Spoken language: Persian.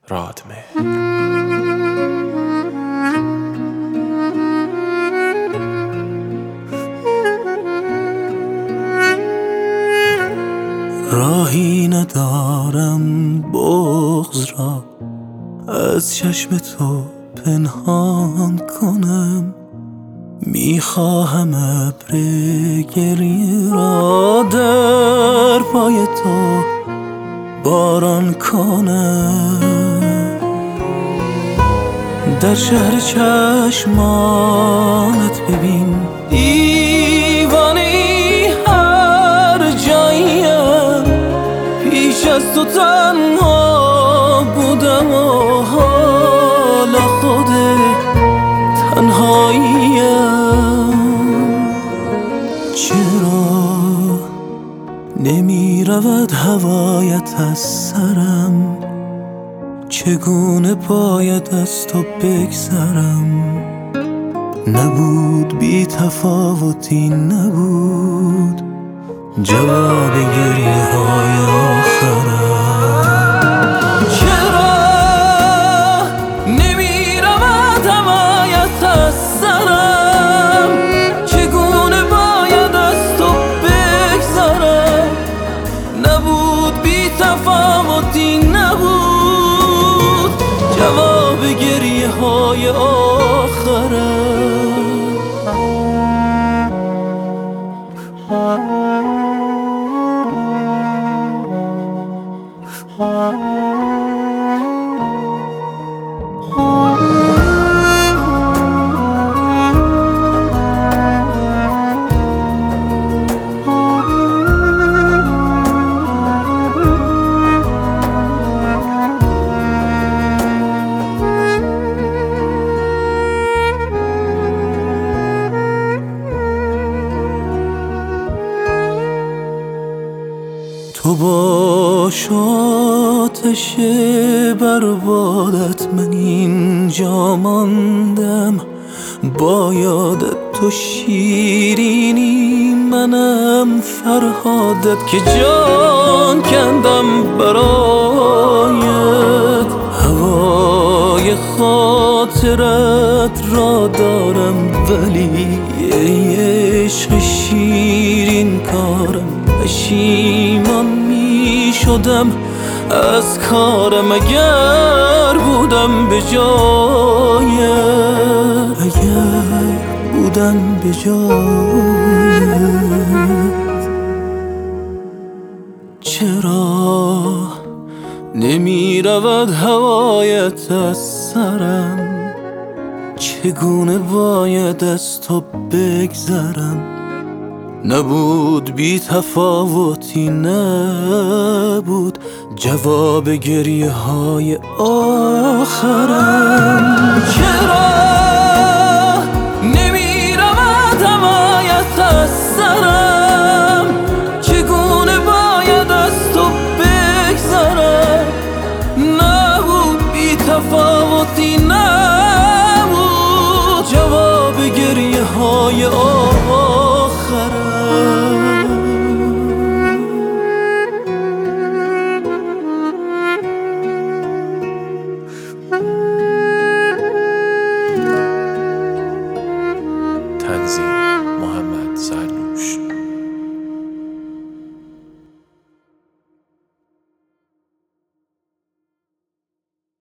رادمهر. راهی ندارم بغض را از چشم تو پنهان کنم، میخواهم ابر گریه را در پای تو باران کنم. در شهر چشمانت ببین دیوانه ای هر جاییم، پیش از تو تنها بودم و حالا خود تنهاییم. چرا نمی رود هوایت از سرم؟ چگونه باید از تو بگذرم؟ نبود بی تفاوتی، نبود جواب گریه های آخرم. چرا نمی رود هوایت از سرم؟ چگونه باید از تو بگذرم؟ نبود بی تفاوتی، نبود جواب گریه های آخرم. تو باش آتش بربادت، من اینجا ماندم با یادت. تو شیرینی، منم فرهادت که جان کندم برایت. هوای خاطرت را دارم ولی ای عشق شیرین کارم. پشیمان می شدم از کارم اگر بودم به جایت، اگر بودم به جایت. چرا نمی رود هوایت از سرم؟ چگونه باید از تو بگذرم؟ نبود بی تفاوتی، نبود جواب گریه های آخرم. چرا نمی رود هوایت از سرم؟ چگونه باید از تو بگذرم؟ نبود بی تفاوتی،